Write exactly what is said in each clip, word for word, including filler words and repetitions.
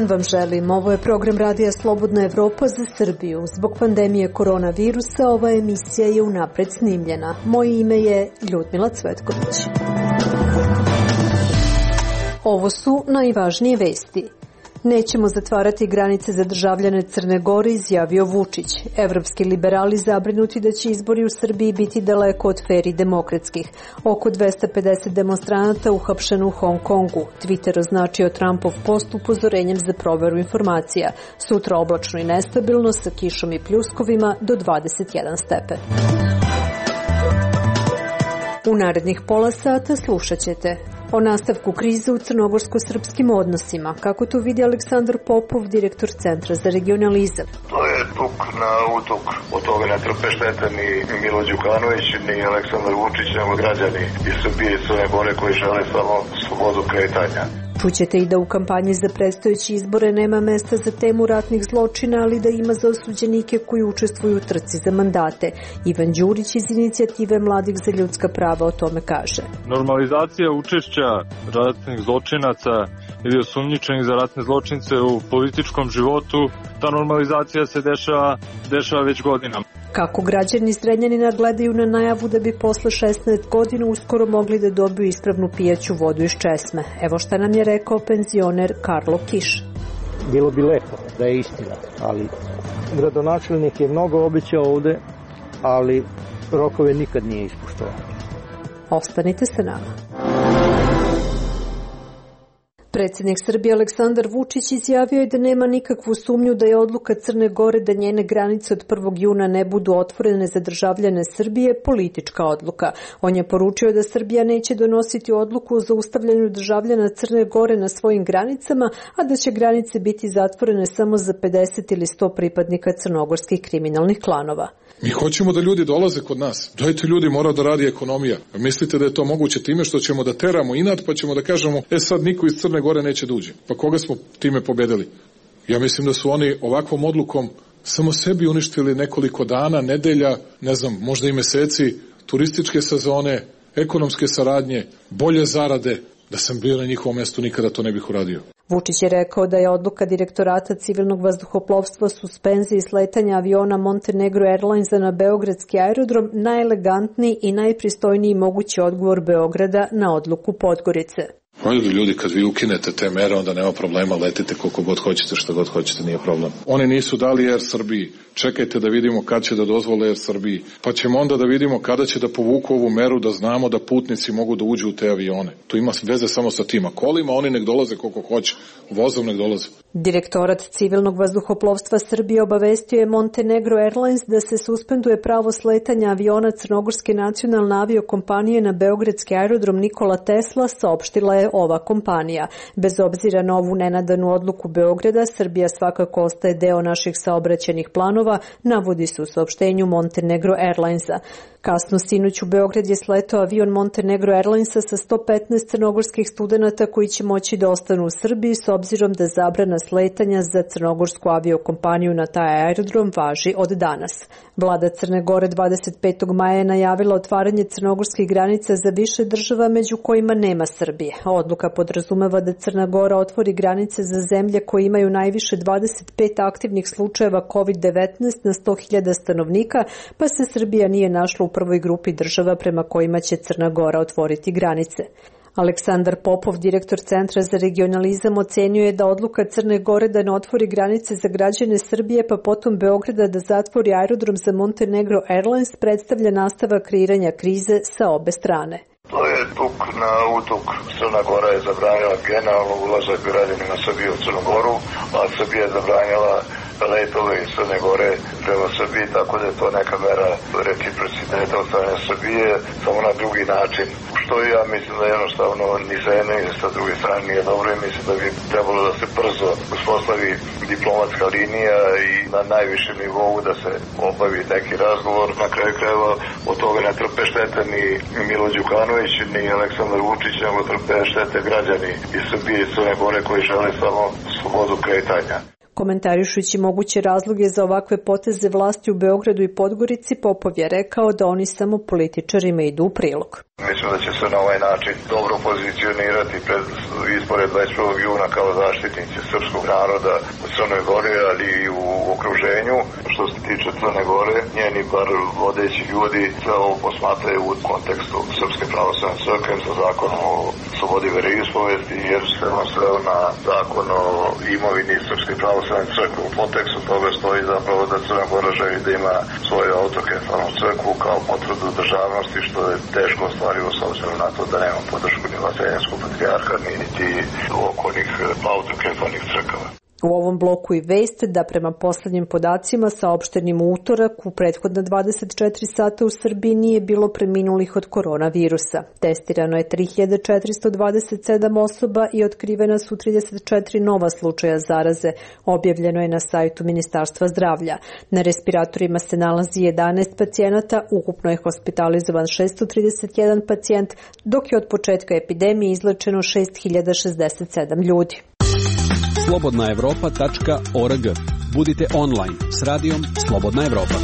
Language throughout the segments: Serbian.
dan vam želim. Ovo je program Radija Slobodna Evropa za Srbiju. Zbog pandemije koronavirusa ova emisija je unapred snimljena. Moje ime je Ljudmila Cvetković. Ovo su najvažnije vesti. Nećemo zatvarati granice za državljane Crne Gore, izjavio Vučić. Evropski liberali zabrinuti da će izbori u Srbiji biti daleko od fer i demokratskih. Oko dvesta pedeset demonstranata uhapšeno u Hong Kongu. Twitter označio Trumpov post upozorenjem za proveru informacija. Sutra oblačno i nestabilno sa kišom i pljuskovima do dvadeset jedan stepen. U narednih pola sata slušat ćete o nastavku krize u crnogorsko-srpskim odnosima, kako to vidi Aleksandar Popov, direktor Centra za regionalizam. To je tuk na utuk, od toga ne trpe štete ni Milo Đukanović, ni Aleksandar Vučić, nego građani iz Srbije i Crne Gore koji žele samo slobodu kretanja. Čućete i da u kampanji za predstojeće izbore nema mesta za temu ratnih zločina, ali da ima za osuđenike koji učestvuju u trci za mandate. Ivan Đurić iz inicijative Mladih za ljudska prava o tome kaže. Normalizacija učešća ratnih zločinaca ili osumnjičenih za ratne zločince u političkom životu, ta normalizacija se dešava, dešava već godinama. Kako građani Zrenjanina gledaju na najavu da bi posle šesnaest godina uskoro mogli da dobiju ispravnu pijaću vodu iz česme. Evo šta nam je rekao penzioner Karlo Kiš. Bilo bi lepo da je istina, ali gradonačelnik je mnogo obećao ovde, ali rokove nikad nije ispoštovao. Ostanite sa nama. Predsjednik Srbije Aleksandar Vučić izjavio je da nema nikakvu sumnju da je odluka Crne Gore da njene granice od prvog juna ne budu otvorene za državljane Srbije politička odluka. On je poručio da Srbija neće donositi odluku o zaustavljanju državljana Crne Gore na svojim granicama, a da će granice biti zatvorene samo za pedeset ili sto pripadnika crnogorskih kriminalnih klanova. Mi hoćemo da ljudi dolaze kod nas. Dajte ljudi, mora da radi ekonomija. Mislite da je to moguće time što ćemo da teramo inat, pa ćemo da kažemo, e sad niko iz Crne Gore neće da uđe. Pa koga smo time pobedili? Ja mislim da su oni ovakvom odlukom samo sebi uništili nekoliko dana, nedelja, ne znam, možda i meseci, turističke sezone, ekonomske saradnje, bolje zarade. Da sam bio na njihovom mestu, nikada to ne bih uradio. Vučić je rekao da je odluka direktorata civilnog vazduhoplovstva suspenziji sletanja aviona Montenegro Airlinesa na beogradski aerodrom najelegantniji i najpristojniji mogući odgovor Beograda na odluku Podgorice. Ajde ljudi, kad vi ukinete te mere, onda nema problema, letite koliko god hoćete, što god hoćete, nije problem. Oni nisu dali Air Srbiji, čekajte da vidimo kad će da dozvole Air Srbiji, pa ćemo onda da vidimo kada će da povuku ovu meru, da znamo da putnici mogu da uđu u te avione. To ima veze samo sa tima kolima, oni nek dolaze koliko hoće, vozom nek dolaze. Direktorat civilnog vazduhoplovstva Srbije obavestio je Montenegro Airlines da se suspenduje pravo sletanja aviona Crnogorske nacionalne aviokompanije na beogradski aerodrom Nikola Tesla, saopštila je ova kompanija. Bez obzira na ovu nenadanu odluku Beograda, Srbija svakako ostaje deo naših saobraćajnih planova, navodi se u saopštenju Montenegro Airlinesa. Kasno sinoć u Beograd je sletao avion Montenegro Airlinesa sa sto petnaest crnogorskih studenata koji će moći da ostanu u Srbiji s obzirom da zabrana sletanja za crnogorsku aviokompaniju na taj aerodrom važi od danas. Vlada Crne Gore dvadeset petog maja je najavila otvaranje crnogorskih granica za više država među kojima nema Srbije. Odluka podrazumeva da Crna Gora otvori granice za zemlje koje imaju najviše dvadeset pet aktivnih slučajeva kovid devetnaest na sto hiljada stanovnika, pa se Srbija nije našla u prvoj grupi država prema kojima će Crna Gora otvoriti granice. Aleksandar Popov, direktor Centra za regionalizam, ocenio je da odluka Crne Gore da ne otvori granice za građane Srbije pa potom Beograda da zatvori aerodrom za Montenegro Airlines predstavlja nastavak kreiranja krize sa obe strane. To je tuk na utuk. Crna Gora je zabranila generalno ulazak građanima Srbije u Crnu Goru, a Srbija je zabranila letove iz Crne Gore prema Srbiji, tako da je to neka mera reciprociteta od strane Srbije, samo na drugi način. Što ja mislim da jednostavno ni sa jedne ni sa druge strane nije dobro i mislim da bi trebalo da se brzo uspostavi diplomatska linija i na najvišem nivou da se obavi neki razgovor. Na kraju krajeva od toga ne trpe štete ni Milo Đukanović ni Aleksandar Vučić, nego trpe štete građani iz Srbije i Crne Gore koji žele samo slobodu kretanja. Komentarišući moguće razloge za ovakve poteze vlasti u Beogradu i Podgorici, Popov je rekao da oni samo političarima idu u prilog. Mislim da će se na ovaj način dobro pozicionirati pred izbore dvadeset prvog juna kao zaštitnici srpskog naroda u Crnoj Gori, ali i u okruženju. Što se tiče Crne Gore, njeni bar vodeći ljudi sve ovo posmatraju u kontekstu Srpske pravoslavne crkve sa zakonom o slobodi veroispovesti, jer se on sveo na zakon o imovini Srpske pravoslavne crkve. U kontekstu toga stoji zapravo da Crna Gora želi da ima svoju autokefalnu crkvu kao potvrdu državnosti, što je teško ostvarivo s obzirom na to da nema podršku ni Vaseljenskog patrijarha, ni niti okolnih autokefalnih crkava. U ovom bloku i vest da prema poslednjim podacima saopštenim u utorak u prethodna dvadeset četiri sata u Srbiji nije bilo preminulih od koronavirusa. Testirano je tri hiljade četiristo dvadeset sedam osoba i otkrivena su trideset četiri nova slučaja zaraze. Objavljeno je na sajtu Ministarstva zdravlja. Na respiratorima se nalazi jedanaest pacijenata, ukupno je hospitalizovan šessto trideset jedan pacijent, dok je od početka epidemije izlečeno šest hiljada šezdeset sedam ljudi. slobodna evropa tačka org. Budite online s radijom Slobodna Evropa.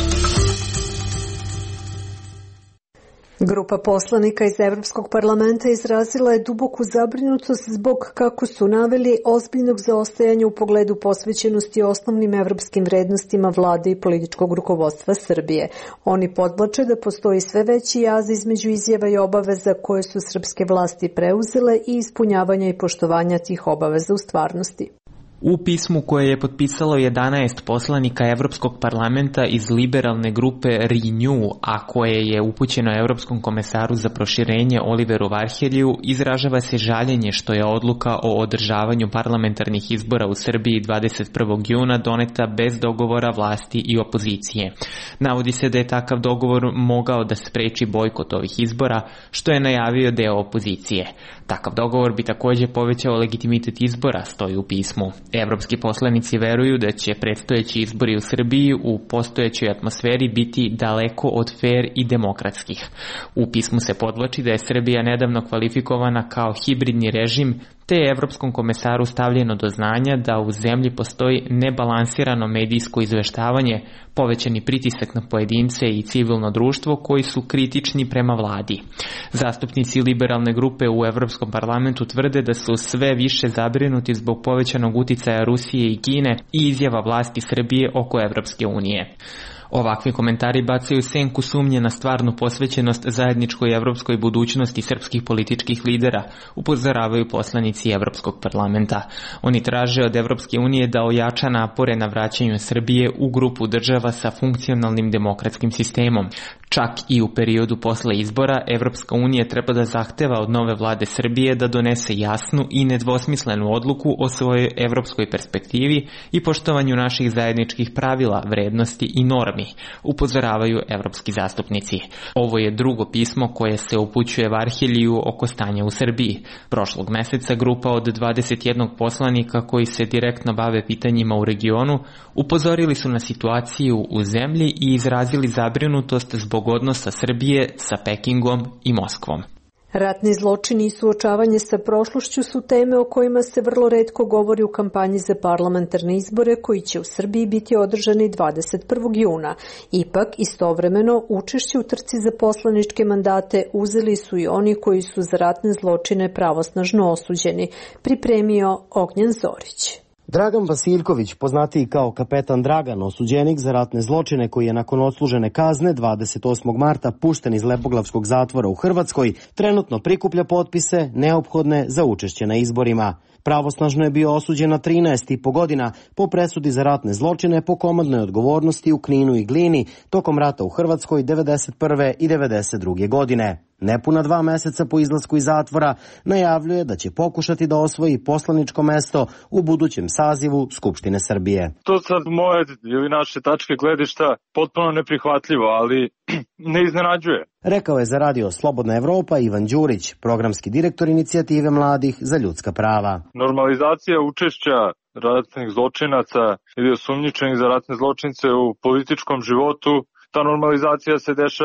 Grupa poslanika iz Evropskog parlamenta izrazila je duboku zabrinutost zbog, kako su naveli, ozbiljnog zaostajanja u pogledu posvećenosti osnovnim evropskim vrednostima vlade i političkog rukovodstva Srbije. Oni podvlače da postoji sve veći jaz između izjava i obaveza koje su srpske vlasti preuzele i ispunjavanja i poštovanja tih obaveza u stvarnosti. U pismu koje je potpisalo jedanaest poslanika Evropskog parlamenta iz liberalne grupe Renew, a koje je upućeno Evropskom komesaru za proširenje Oliveru Varhelju, izražava se žaljenje što je odluka o održavanju parlamentarnih izbora u Srbiji dvadeset prvog juna doneta bez dogovora vlasti i opozicije. Navodi se da je takav dogovor mogao da spreči bojkot ovih izbora, što je najavio deo opozicije. Takav dogovor bi također povećao legitimitet izbora, stoji u pismu. Evropski poslanici veruju da će predstojeći izbori u Srbiji u postojećoj atmosferi biti daleko od fer i demokratskih. U pismu se podvlači da je Srbija nedavno kvalifikovana kao hibridni režim, te je Evropskom komesaru stavljeno do znanja da u zemlji postoji nebalansirano medijsko izveštavanje, povećani pritisak na pojedince i civilno društvo koji su kritični prema vladi. Zastupnici liberalne grupe u Evropskom parlamentu tvrde da su sve više zabrinuti zbog povećanog uticaja Rusije i Kine i izjava vlasti Srbije oko Evropske unije. Ovakvi komentari bacaju senku sumnje na stvarnu posvećenost zajedničkoj evropskoj budućnosti srpskih političkih lidera, upozoravaju poslanici Evropskog parlamenta. Oni traže od Evropske unije da ojača napore na vraćanju Srbije u grupu država sa funkcionalnim demokratskim sistemom. Čak i u periodu posle izbora, Evropska unija treba da zahteva od nove vlade Srbije da donese jasnu i nedvosmislenu odluku o svojoj evropskoj perspektivi i poštovanju naših zajedničkih pravila, vrednosti i normi, upozoravaju evropski zastupnici. Ovo je drugo pismo koje se upućuje Varhelju oko stanja u Srbiji. Prošlog meseca grupa od dvadeset jedan poslanika koji se direktno bave pitanjima u regionu upozorili su na situaciju u zemlji i izrazili zabrinutost zbog odnosa Srbije sa Pekingom i Moskvom. Ratni zločini i suočavanje sa prošlošću su teme o kojima se vrlo retko govori u kampanji za parlamentarne izbore koji će u Srbiji biti održani dvadeset prvog juna. Ipak, istovremeno, učešće u trci za poslaničke mandate uzeli su i oni koji su za ratne zločine pravosnažno osuđeni, pripremio Ognjen Zorić. Dragan Vasiljković, poznatiji kao kapetan Dragan, osuđenik za ratne zločine koji je nakon odslužene kazne dvadeset osmog marta pušten iz Lepoglavskog zatvora u Hrvatskoj, trenutno prikuplja potpise neophodne za učešće na izborima. Pravosnažno je bio osuđen na trinaest i po godina po presudi za ratne zločine po komandnoj odgovornosti u Kninu i Glini tokom rata u Hrvatskoj devedeset prve i devedeset druge godine. Nepuna dva meseca po izlasku iz zatvora najavljuje da će pokušati da osvoji poslaničko mesto u budućem sazivu Skupštine Srbije. To sad moje ili naše tačke gledišta potpuno neprihvatljivo, ali ne iznenađuje. Rekao je za radio Slobodna Evropa Ivan Đurić, programski direktor inicijative mladih za ljudska prava. Normalizacija učešća ratnih zločinaca ili osumnjičenih za ratne zločince u političkom životu, ta normalizacija se dešava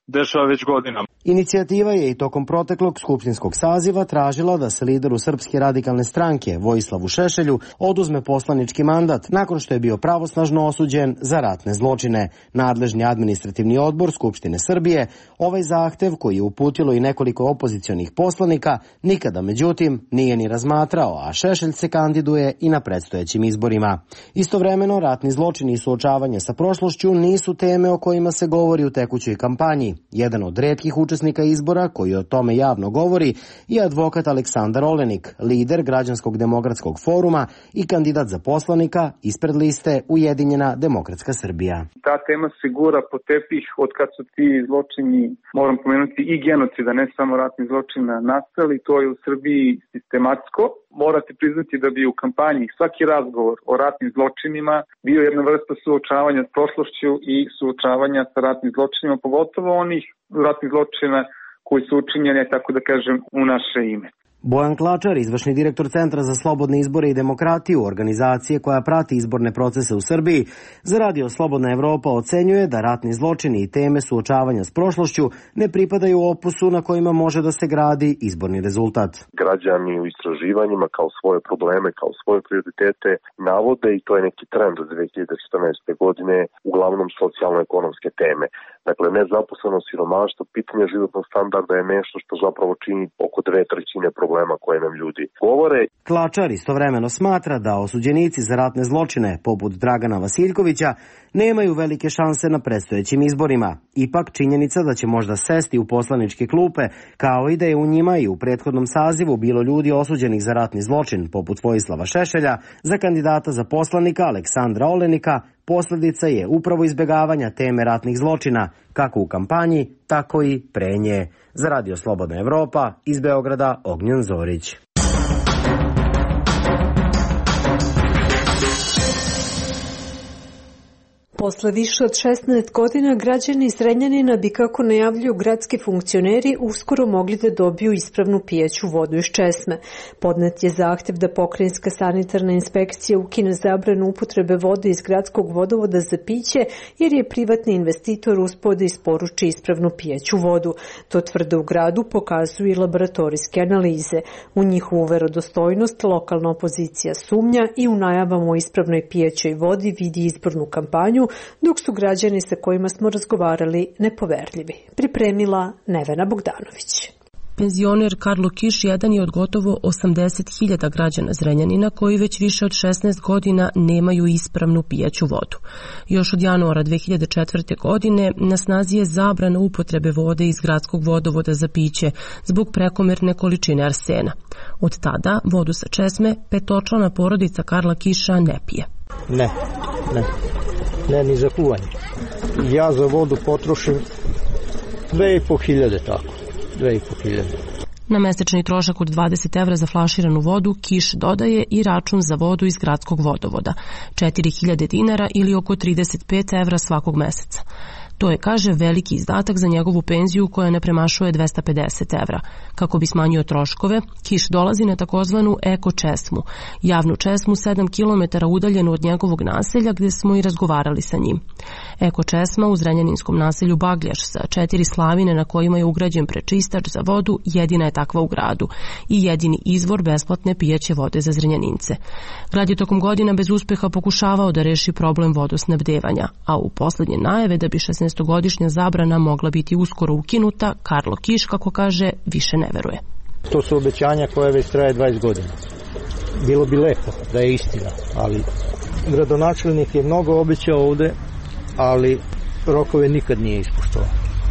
dešava već godinama. Inicijativa je i tokom proteklog skupštinskog saziva tražila da se lideru Srpske radikalne stranke Vojislavu Šešelju oduzme poslanički mandat nakon što je bio pravosnažno osuđen za ratne zločine. Nadležni administrativni odbor Skupštine Srbije ovaj zahtev, koji je uputilo i nekoliko opozicionih poslanika, nikada međutim nije ni razmatrao, a Šešelj se kandiduje i na predstojećim izborima. Istovremeno, ratni zločini i suočavanje sa prošlošću nisu teme o kojima se govori u tekućoj kampanji. Jedan od retkih učesnika izbora koji o tome javno govori je advokat Aleksandar Olenik, lider Građanskog demokratskog foruma i kandidat za poslanika ispred liste Ujedinjena demokratska Srbija. Ta tema se gura po tepih od kad su ti zločini, moram pomenuti i genocida, ne samo ratni zločina, nastali. To je u Srbiji sistematsko. Morate priznati da bi u kampanji svaki razgovor o ratnim zločinima bio jedna vrsta suočavanja s prošlošću i suočavanja sa ratnim zločinima, pogotovo onih ratnih zločina koji su učinjeni, tako da kažem, u naše ime. Bojan Klačar, izvršni direktor Centra za slobodne izbore i demokratiju, organizacije koja prati izborne procese u Srbiji, za Radio Slobodna Evropa ocenjuje da ratni zločini i teme suočavanja s prošlošću ne pripadaju opusu na kojima može da se gradi izborni rezultat. Građani u istraživanjima kao svoje probleme, kao svoje prioritete navode, i to je neki trend od dve hiljade četrnaeste. godine, uglavnom socijalno-ekonomske teme. Dakle, nezaposlenost, siromaštvo, pitanje životnog standarda je nešto što zapravo čini oko dve trećine problema koje nam ljudi govore. Klačar istovremeno smatra da osuđenici za ratne zločine, poput Dragana Vasiljkovića, nemaju velike šanse na predstojećim izborima. Ipak, činjenica da će možda sesti u poslaničke klupe, kao i da je u njima i u prethodnom sazivu bilo ljudi osuđenih za ratni zločin, poput Vojislava Šešelja, za kandidata za poslanika Aleksandra Olenika, posljedica je upravo izbjegavanja teme ratnih zločina, kako u kampanji, tako i pre nje. Za Radio Slobodna Evropa, iz Beograda, Ognjen Zorić. Posle više od šesnaest godina građani Zrenjanina bi, kako najavljuju gradski funkcioneri, uskoro mogli da dobiju ispravnu pijeću vodu iz česme. Podnet je zahtev da pokrajinska sanitarna inspekcija ukine zabranu upotrebe vode iz gradskog vodovoda za piće, jer je privatni investitor uspeo da isporuči ispravnu pijeću vodu. To tvrde u gradu pokazuju i laboratorijske analize. U njihovu verodostojnost lokalna opozicija sumnja i u najavama o ispravnoj pijećoj vodi vidi izbornu kampanju, dok su građani sa kojima smo razgovarali nepoverljivi. Pripremila Nevena Bogdanović. Penzioner Karlo Kiš jedan je od gotovo osamdeset hiljada građana Zrenjanina koji već više od šesnaest godina nemaju ispravnu pijaću vodu. Još od januara dve hiljade četvrte. godine na snazi je zabrana upotrebe vode iz gradskog vodovoda za piće zbog prekomerne količine arsena. Od tada vodu sa česme petočlana porodica Karla Kiša ne pije. Ne, ne. Ne, ni za kuvanje. Ja za vodu potrošim dve i po hiljade, tako. Dve i po hiljade. Na mesečni trošak od dvadeset evra za flaširanu vodu Kiš dodaje i račun za vodu iz gradskog vodovoda. četiri hiljade dinara ili oko trideset pet evra svakog meseca. To je, kaže, veliki izdatak za njegovu penziju koja ne premašuje dvesta pedeset evra. Kako bi smanjio troškove, Kiš dolazi na takozvanu eko česmu, javnu česmu sedam kilometara udaljenu od njegovog naselja gdje smo i razgovarali sa njim. Eko česma u zrenjaninskom naselju Bagljaš sa četiri slavine na kojima je ugrađen prečistač za vodu jedina je takva u gradu i jedini izvor besplatne pijaće vode za Zrenjanince. Grad je tokom godina bez uspeha pokušavao da reši problem vodosnabdevanja, a u posljednje najave da bi šesnaestogodišnja zabrana mogla biti uskoro ukinuta, Karlo Kiš, kako kaže, više ne veruje. To su obećanja koje već traje dvadeset godina. Bilo bi lepo da je istina, ali gradonačelnik je mnogo obećao ovde, ali rokove nikad nije ispoštovao.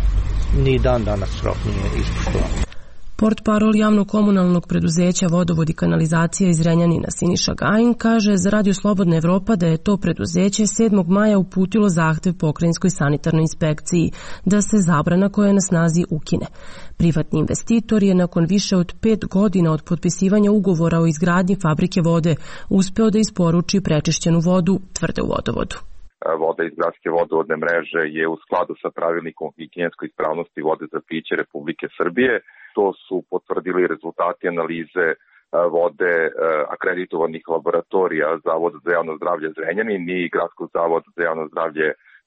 Ni dan danas rok nije ispoštovao. Portparol javno-komunalnog preduzeća Vodovod i kanalizacija iz Zrenjanina Siniša Gajin kaže za Radio Slobodna Evropa da je to preduzeće sedmog maja uputilo zahtev pokrajinskoj sanitarnoj inspekciji da se zabrana koja je na snazi ukine. Privatni investitor je nakon više od pet godina od potpisivanja ugovora o izgradnji fabrike vode uspeo da isporuči prečišćenu vodu, tvrde u Vodovodu. Voda iz gradske vodovodne mreže je u skladu sa pravilnikom o higijenskoj ispravnosti vode za piće Republike Srbije. To su potvrdili rezultati analize vode akreditovanih laboratorija Zavoda za javno zdravlje Zrenjanin i Gradskog zavoda za javno zdravlje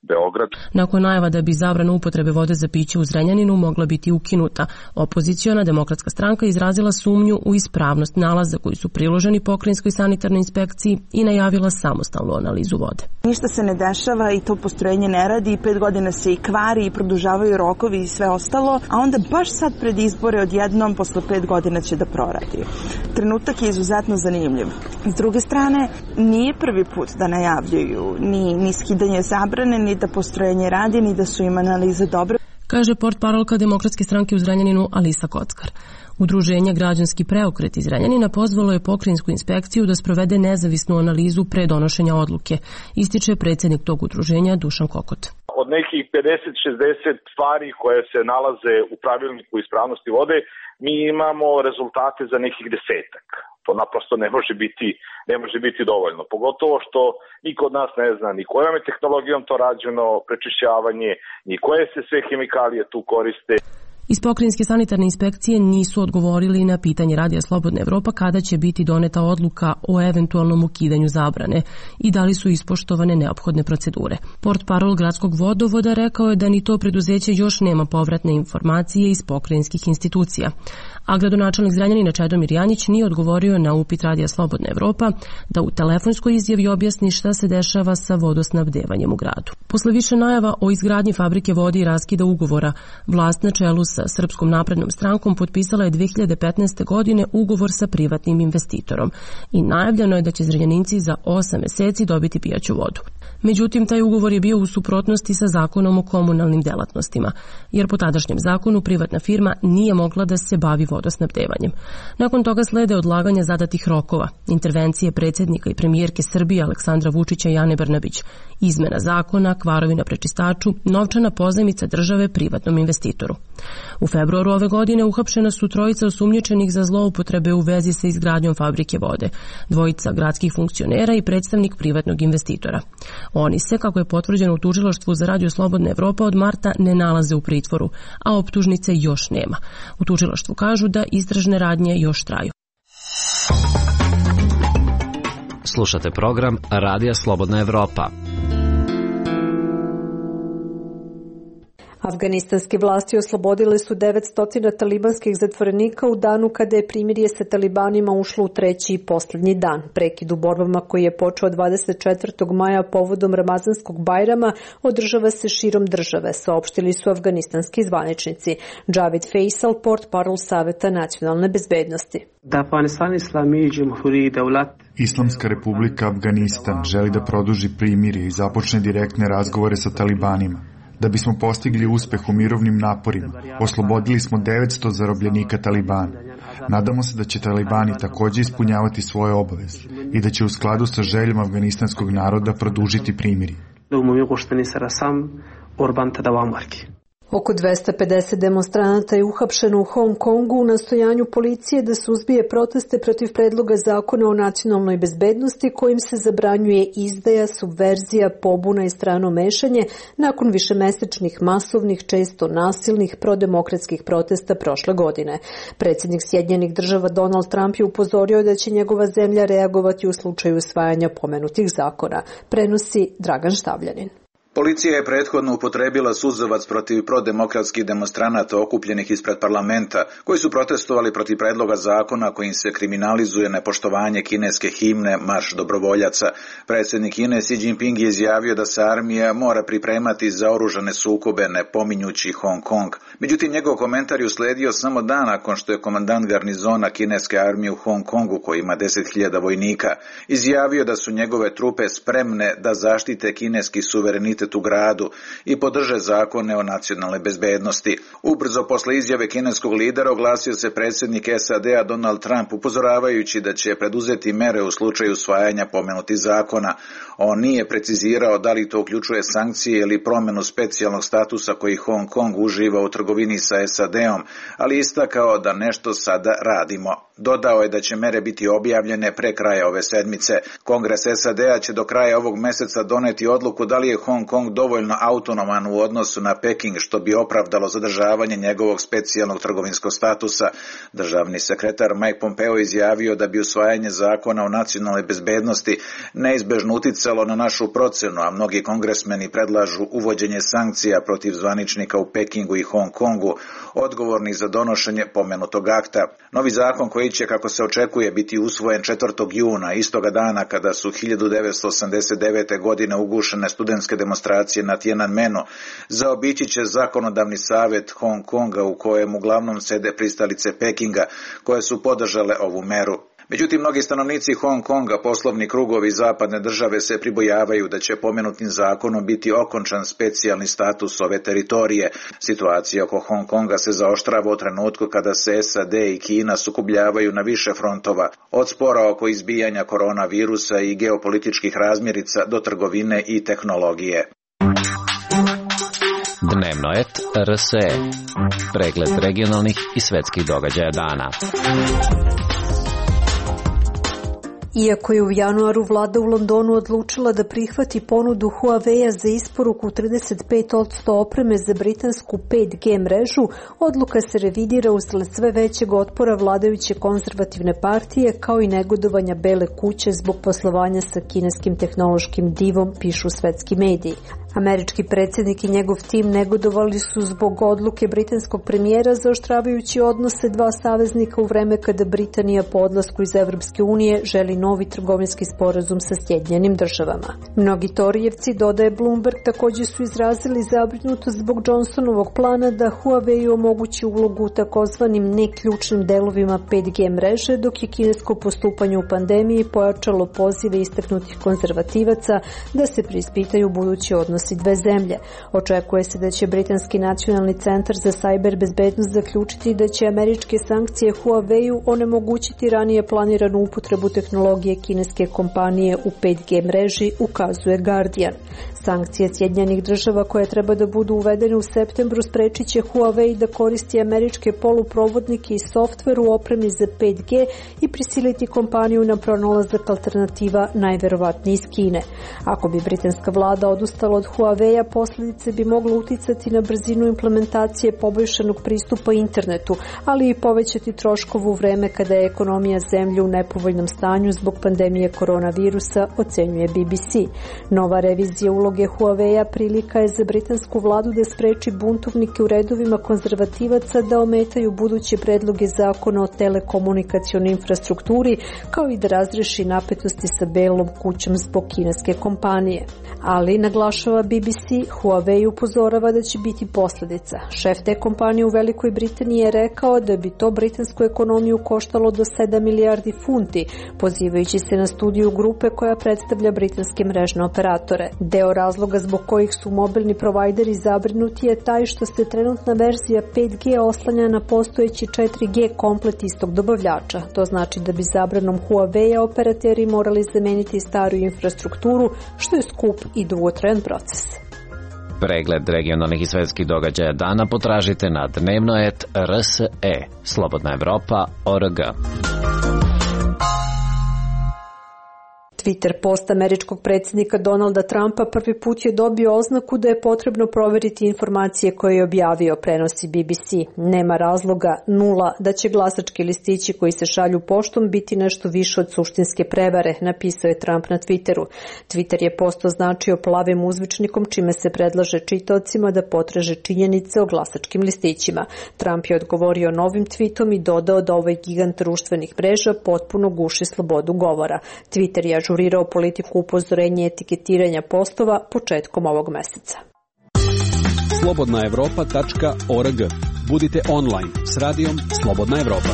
Beograd. Nakon najava da bi zabrana upotrebe vode za piće u Zrenjaninu mogla biti ukinuta, opoziciona Demokratska stranka izrazila sumnju u ispravnost nalaza koji su priloženi pokrajinskoj sanitarnoj inspekciji i najavila samostalnu analizu vode. Ništa se ne dešava i to postrojenje ne radi, pet godina se i kvari i produžavaju rokovi i sve ostalo, a onda baš sad pred izbore odjednom posle pet godina će da proradi. Trenutak je izuzetno zanimljiv. S druge strane, nije prvi put da najavljuju ni, ni skidanje zabrane, ni da postrojenje radi, ni da su im analize dobre. Kaže portparolka Demokratske stranke u Zrenjaninu Alisa Kockar. Udruženje Građanski preokret iz Zrenjanina pozvalo je pokrajinsku inspekciju da sprovede nezavisnu analizu pre donošenja odluke, ističe predsjednik tog udruženja Dušan Kokot. Od nekih pedeset šezdeset stvari koje se nalaze u pravilniku ispravnosti vode, mi imamo rezultate za nekih desetak. To naprosto ne može biti, ne može biti dovoljno. Pogotovo što niko od nas ne zna ni kojom je tehnologijom to rađeno, prečišćavanje, ni koje se sve hemikalije tu koriste. Iz pokrajinske sanitarne inspekcije nisu odgovorili na pitanje Radija Slobodna Evropa kada će biti doneta odluka o eventualnom ukidanju zabrane i da li su ispoštovane neophodne procedure. Portparol gradskog vodovoda rekao je da ni to preduzeće još nema povratne informacije iz pokrajinskih institucija. A gradonačelnik Zrenjanina Čedomir Janjić nije odgovorio na upit Radija Slobodna Evropa da u telefonskoj izjavi objasni šta se dešava sa vodosnabdevanjem u gradu. Posle više najava o izgradnji fabrike vode i raskida ugovora, vlast na čelu sa Srpskom naprednom strankom potpisala je dve hiljade petnaeste. godine ugovor sa privatnim investitorom i najavljeno je da će Zrenjaninci za osam meseci dobiti pijaću vodu. Međutim, taj ugovor je bio u suprotnosti sa zakonom o komunalnim delatnostima, jer po tadašnjem zakonu privatna firma nije mogla da se bavi vodosnabdevanjem. Nakon toga slede odlaganja zadatih rokova, intervencije predsjednika i premijerke Srbije Aleksandra Vučića i Ane Brnabić, izmena zakona, kvarovi na prečistaču, novčana pozajmica države privatnom investitoru. U februaru ove godine uhapšena su trojica osumnjičenih za zloupotrebe u vezi sa izgradnjom fabrike vode, dvojica gradskih funkcionera i predstavnik privatnog investitora. Oni se, kako je potvrđeno u tužilaštvu za Radio Slobodna Evropa, od marta ne nalaze u pritvoru, a optužnice još nema. U tužilaštvu kažu da istražne radnje još traju. Slušate program Radija Slobodna Evropa. Afganistanske vlasti oslobodile su devetsto talibanskih zatvorenika u danu kada je primirje sa talibanima ušlo u treći i posljednji dan. Prekid u borbama koji je počeo dvadeset četvrtog maja povodom Ramazanskog Bajrama održava se širom države, saopštili su afganistanski zvaničnici. Javid Faisal, portparol Saveta nacionalne bezbednosti. Islamska republika Afganistan želi da produži primirje i započne direktne razgovore sa talibanima. Da bismo postigli uspeh u mirovnim naporima, oslobodili smo devetsto zarobljenika Talibana. Nadamo se da će Talibani također ispunjavati svoje obaveze i da će u skladu sa željom afganistanskog naroda produžiti primirje. Oko dvesta pedeset demonstranata je uhapšeno u Hong Kongu u nastojanju policije da suzbije proteste protiv predloga zakona o nacionalnoj bezbednosti kojim se zabranjuje izdaja, subverzija, pobuna i strano mešanje nakon višemesečnih masovnih, često nasilnih prodemokratskih protesta prošle godine. Predsjednik Sjedinjenih Država Donald Trump je upozorio da će njegova zemlja reagovati u slučaju usvajanja pomenutih zakona. Prenosi Dragan Štavljanin. Policija je prethodno upotrebila suzavac protiv prodemokratskih demonstranata okupljenih ispred parlamenta, koji su protestovali protiv predloga zakona kojim se kriminalizuje nepoštovanje kineske himne Marš dobrovoljaca. Predsjednik Kine Xi Jinping je izjavio da se armija mora pripremati za oružane sukobe, ne pominjući Hong Kong. Međutim, njegov komentar je usledio samo dan nakon što je komandant garnizona kineske armije u Hong Kongu, koji ima deset hiljada vojnika, izjavio da su njegove trupe spremne da zaštite kineski suverenitet u gradu i podrže zakone o nacionalnoj bezbednosti. Ubrzo posle izjave kineskog lidera oglasio se predsjednik S A D-a Donald Trump, upozoravajući da će preduzeti mere u slučaju usvajanja pomenutih zakona. On nije precizirao da li to uključuje sankcije ili promjenu specijalnog statusa koji Hong Kong uživa u trgovini sa S A D-om, ali istakao da nešto sada radimo. Dodao je da će mere biti objavljene pre kraja ove sedmice. Kongres S A D-a će do kraja ovog meseca doneti odluku da li je Hong Kong dovoljno autonoman u odnosu na Peking, što bi opravdalo zadržavanje njegovog specijalnog trgovinskog statusa. Državni sekretar Mike Pompeo izjavio da bi usvajanje zakona o nacionalnoj bezbednosti neizbežno uticalo na našu procenu, a mnogi kongresmeni predlažu uvođenje sankcija protiv zvaničnika u Pekingu i Hong Kongu, odgovorni za donošenje pomenutog akta. Novi zakon koji će, kako se očekuje, biti usvojen četvrtog juna, istoga dana kada su hiljadu devetsto osamdeset devete. godine ugušene studentske demonstracije na Tiananmenu, zaobići će zakonodavni savet Hong Konga u kojem uglavnom sede pristalice Pekinga, koje su podržale ovu meru. Međutim, mnogi stanovnici Hong Konga, poslovni krugovi zapadne države se pribojavaju da će pomenutim zakonom biti okončan specijalni status ove teritorije. Situacija oko Hong Konga se zaoštrava u trenutku kada se S A D i Kina sukobljavaju na više frontova, od spora oko izbijanja koronavirusa i geopolitičkih razmirica do trgovine i tehnologije. Dnevno et R S E. Pregled regionalnih i svetskih događaja dana. Iako je u januaru vlada u Londonu odlučila da prihvati ponudu Huawei-a za isporuku trideset pet posto opreme za britansku pet G mrežu, odluka se revidira usled sve većeg otpora vladajuće konzervativne partije kao i negodovanja Bele kuće zbog poslovanja sa kineskim tehnološkim divom, pišu svetski mediji. Američki predsjednik i njegov tim negodovali su zbog odluke britanskog premijera zaoštravajući odnose dva saveznika u vreme kada Britanija po odlasku iz Evropske unije želi novi trgovinski sporazum sa Sjedinjenim državama. Mnogi Torijevci, dodaje Bloomberg, također su izrazili zabrinutost zbog Johnsonovog plana da Huawei omogući ulogu u takozvanim neključnim delovima pet G mreže, dok je kinesko postupanje u pandemiji pojačalo pozive istaknutih konzervativaca da se preispitaju budući odnosi dve zemlje. Očekuje se da će Britanski nacionalni centar za sajber bezbednost zaključiti da će američke sankcije Huawei-u onemogućiti ranije planiranu upotrebu tehnologije kineske kompanije u pet G mreži, ukazuje Guardian. Sankcije Sjedinjenih država koje treba da budu uvedene u septembru sprečit će Huawei da koristi američke poluprovodnike i softver u opremi za pet G i prisiliti kompaniju na pronalazak alternativa najverovatnije iz Kine. Ako bi britanska vlada odustala od Huawei-a, posljedice bi mogle uticati na brzinu implementacije poboljšanog pristupa internetu, ali i povećati troškove u vreme kada je ekonomija zemlje u nepovoljnom stanju zbog pandemije koronavirusa, ocenjuje B B C. Nova revizija uloge Huawei-a prilika je za britansku vladu da spreči buntovnike u redovima konzervativaca da ometaju buduće predloge zakona o telekomunikacionoj infrastrukturi, kao i da razreši napetosti sa Belom kućom zbog kineske kompanije. Ali, naglašava B B C, Huawei upozorava da će biti posljedica. Šef te kompanije u Velikoj Britaniji je rekao da bi to britansku ekonomiju koštalo do sedam milijardi funti, pozivajući se na studiju grupe koja predstavlja britanske mrežne operatore. Deo razloga zbog kojih su mobilni provajderi zabrinuti je taj što se trenutna verzija pet G oslanja na postojeći četiri G komplet istog dobavljača. To znači da bi zabranom Huawei-a operateri morali zameniti staru infrastrukturu, što je skup i dugotrajan proces. Pregled regionalnih i svetskih događaja dana potražite na dnevno et R S E. Slobodna Evropa, O R G. Twitter post američkog predsjednika Donalda Trumpa prvi put je dobio oznaku da je potrebno proveriti informacije koje je objavio, prenosi B B C. Nema razloga, nula, da će glasački listići koji se šalju poštom biti nešto više od suštinske prevare, napisao je Trump na Twitteru. Twitter je post označio plavim uzvičnikom, čime se predlaže čitaocima da potraže činjenice o glasačkim listićima. Trump je odgovorio novim tweetom i dodao da ovaj gigant društvenih mreža potpuno guši slobodu govora. Twitter je ažurirao politiku upozorenja i etiketiranja postova početkom ovog meseca. slobodna evropa tačka org. Budite online s radijom Slobodna Evropa.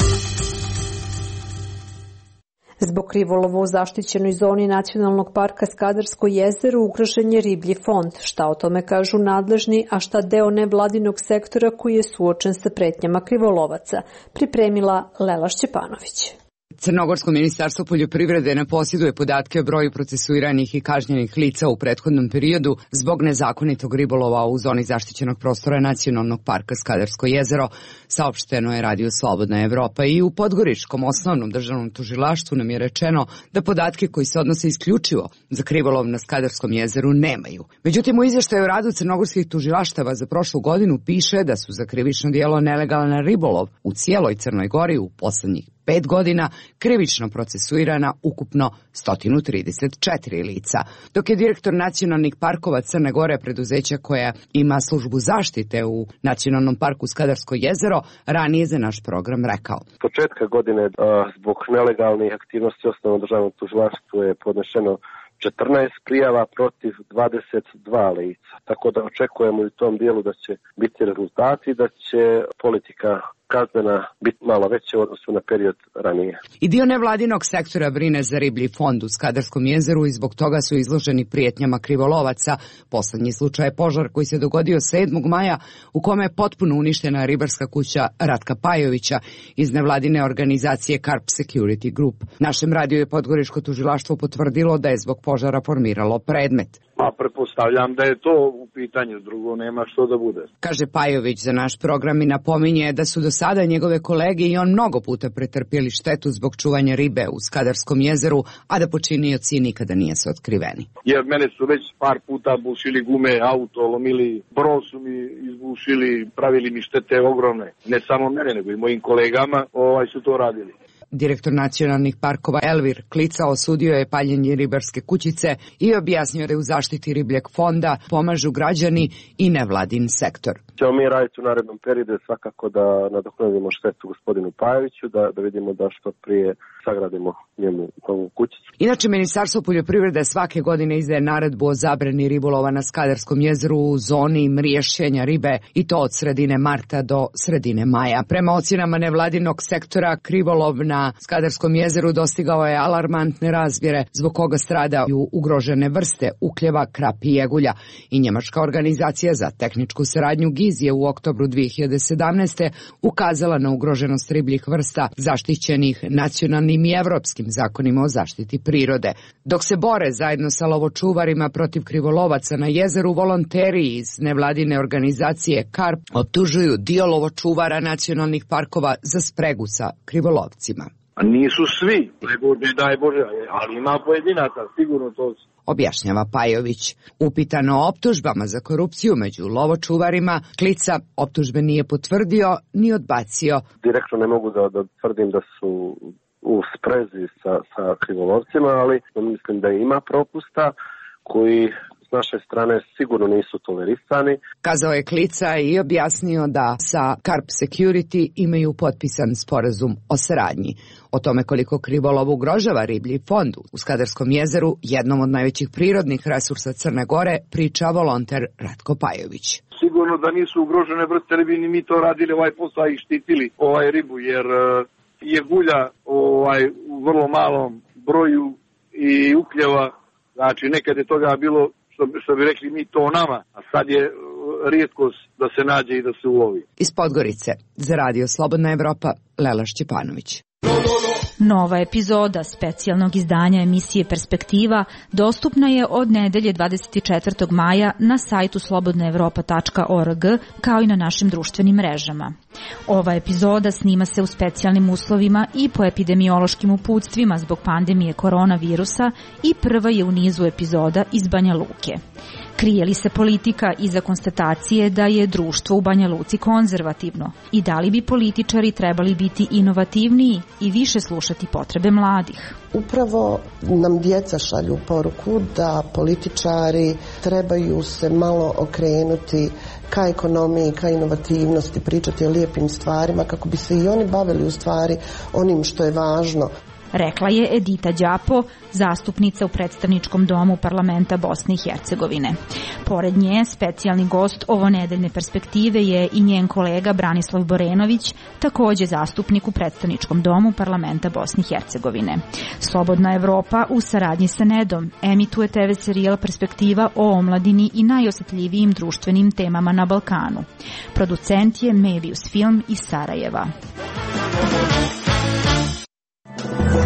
Zbog krivolova u zaštićenoj zoni Nacionalnog parka Skadarsko jezero ugrožen je riblji fond. Šta o tome kažu nadležni, a šta deo nevladinog sektora koji je suočen sa pretnjama krivolovaca? Pripremila Lela Šćepanović. Crnogorsko ministarstvo poljoprivrede ne posjeduje podatke o broju procesuiranih i kažnjenih lica u prethodnom periodu zbog nezakonitog ribolova u zoni zaštićenog prostora Nacionalnog parka Skadarsko jezero, saopšteno je Radio Slobodna Evropa, i u Podgoričkom osnovnom državnom tužilaštvu nam je rečeno da podatke koji se odnose isključivo za krivolov na Skadarskom jezeru nemaju. Međutim, u izveštaju o radu crnogorskih tužilaštava za prošlu godinu piše da su za krivično djelo nelegalan ribolov u cijeloj Crnoj Gori u poslednjih pet godina krivično procesuirana ukupno sto trideset četiri lica, dok je direktor nacionalnih parkova Crne Gore, preduzeća koja ima službu zaštite u Nacionalnom parku Skadarsko jezero, ranije za naš program rekao. Početka godine zbog nelegalnih aktivnosti osnovnog državnog tužilaštva je podnešeno četrnaest prijava protiv dvadeset dva lica. Tako da očekujemo u tom dijelu da će biti rezultati, da će politika kaznena biti malo veća u odnosu na period ranije. I dio nevladinog sektora brine za riblji fond u Skadarskom jezeru i zbog toga su izloženi prijetnjama krivolovaca. Poslednji slučaj je požar koji se dogodio sedmog maja u kome je potpuno uništena ribarska kuća Ratka Pajovića iz nevladine organizacije Carp Security Group. Našem radiju je Podgoričko tužilaštvo potvrdilo da je zbog požara formiralo predmet. Pa pretpostavljam da je to u pitanju, drugo nema što da bude. Kaže Pajović za naš program i napominje da su do sada njegove kolege i on mnogo puta pretrpjeli štetu zbog čuvanja ribe u Skadarskom jezeru, a da počinioci nikada nisu otkriveni. Jer mene su već par puta bušili gume, auto, lomili, bro su mi izbušili, pravili mi štete ogromne. Ne samo mene, nego i mojim kolegama ovaj su to radili. Direktor nacionalnih parkova Elvir Klica osudio je paljenje ribarske kućice i objasnio da je u zaštiti ribljeg fonda pomažu građani i nevladin sektor. Ćemo mi raditi u narednom periodu svakako da nadoknadimo štetu gospodinu Pajoviću, da, da vidimo da što prije sagradimo njemu ovu kućicu. Inače, Ministarstvo poljoprivrede svake godine izdaje naredbu o zabrani ribolova na Skadarskom jezeru u zoni mriješćenja ribe i to od sredine marta do sredine maja. Prema ocjenama nevladinog sektora, krivolov na Skadarskom jezeru dostigao je alarmantne razmjere zbog koga stradaju ugrožene vrste ukljeva, krapi i jegulja. I Njemačka organizacija za tehničku saradnju GIZ je u oktobru dve hiljade sedamnaeste. ukazala na ugroženost ribljih vrsta zaštićenih nacionalnim i evropskim zakonima o zaštiti prirode. Dok se bore zajedno sa lovočuvarima protiv krivolovaca na jezeru, volonteri iz nevladine organizacije Carp optužuju dio lovočuvara nacionalnih parkova za spregu sa krivolovcima. A nisu svi, nego ne daj Bože, ali ima pojedinaca, sigurno to su. Objašnjava Pajović. Upitano o optužbama za korupciju među lovočuvarima, Klica optužbe nije potvrdio ni odbacio. Direktno ne mogu da, da tvrdim da su u sprezi sa, sa krivolovcima, ali mislim da ima propusta koji s naše strane sigurno nisu tolerisani. Kazao je Klica i objasnio da sa Carp Security imaju potpisan sporazum o saradnji. O tome koliko krivolov ugrožava riblji fond u Skadarskom jezeru, jednom od najvećih prirodnih resursa Crne Gore, priča volonter Ratko Pajović. Sigurno da nisu ugrožene vrste ribi, ni mi to radili ovaj posao i štitili ovaj ribu, jer je gulja ovaj, u vrlo malom broju i ukljeva, znači nekad je toga bilo, što, što bi rekli mi, to nama, a sad je rijetkost da se nađe i da se ulovi. Iz Podgorice, za Radio Slobodna Evropa, Lela Šćepanović. Nova epizoda specijalnog izdanja emisije Perspektiva dostupna je od nedelje dvadeset četvrtog maja na sajtu slobodna evropa tačka org kao i na našim društvenim mrežama. Ova epizoda snima se u specijalnim uslovima i po epidemiološkim uputstvima zbog pandemije koronavirusa i prva je u nizu epizoda iz Banja Luke. Krije li se politika iza konstatacije da je društvo u Banja Luci konzervativno i da li bi političari trebali biti inovativniji i više slušati potrebe mladih? Upravo nam djeca šalju poruku da političari trebaju se malo okrenuti ka ekonomiji, ka inovativnosti, pričati o lijepim stvarima kako bi se i oni bavili u stvari onim što je važno. Rekla je Edita Đapo, zastupnica u predstavničkom domu parlamenta Bosne i Hercegovine. Pored nje, specijalni gost ovonedeljne perspektive je i njen kolega Branislav Borenović, takođe zastupnik u predstavničkom domu parlamenta Bosne i Hercegovine. Slobodna Evropa u saradnji sa Nedom emituje te ve serijal Perspektiva o omladini i najosjetljivijim društvenim temama na Balkanu. Producent je Mevius Film iz Sarajeva.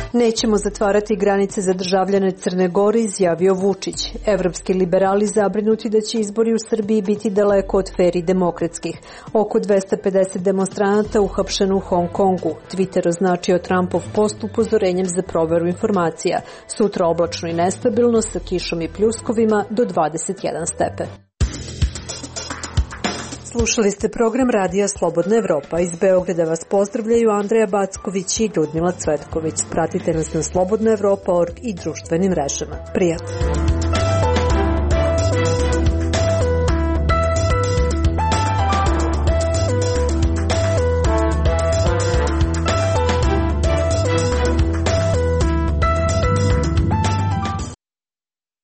Nećemo zatvarati granice za državljane Crne Gore, izjavio Vučić. Evropski liberali zabrinuti da će izbori u Srbiji biti daleko od fer i demokratskih. Oko dvesta pedeset demonstranata uhapšeno u Hong Kongu. Twitter označio Trumpov post upozorenjem za proveru informacija. Sutra oblačno i nestabilno sa kišom i pljuskovima do dvadeset jedan stepen. Slušali ste program Radija Slobodna Evropa. Iz Beograda vas pozdravljaju Andreja Backović i Ljudmila Cvetković. Pratite nas na slobodna evropa tačka org i društvenim mrežama. Prijatno!